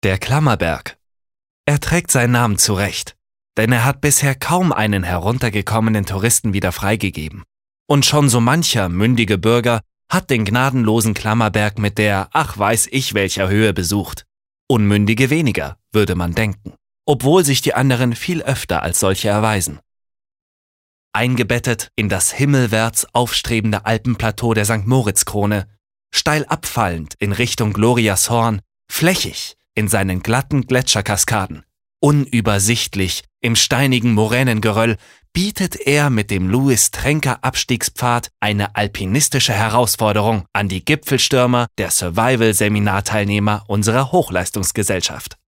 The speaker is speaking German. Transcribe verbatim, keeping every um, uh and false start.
Der Klammerberg. Er trägt seinen Namen zu Recht, denn er hat bisher kaum einen heruntergekommenen Touristen wieder freigegeben. Und schon so mancher mündige Bürger hat den gnadenlosen Klammerberg mit der ach weiß ich welcher Höhe besucht. Unmündige weniger, würde man denken, obwohl sich die anderen viel öfter als solche erweisen. Eingebettet in das himmelwärts aufstrebende Alpenplateau der Sankt Moritz-Krone, steil abfallend in Richtung Glorias Horn, flächig in seinen glatten Gletscherkaskaden, unübersichtlich im steinigen Moränengeröll, bietet er mit dem Louis-Trenker-Abstiegspfad eine alpinistische Herausforderung an die Gipfelstürmer der Survival-Seminarteilnehmer unserer Hochleistungsgesellschaft.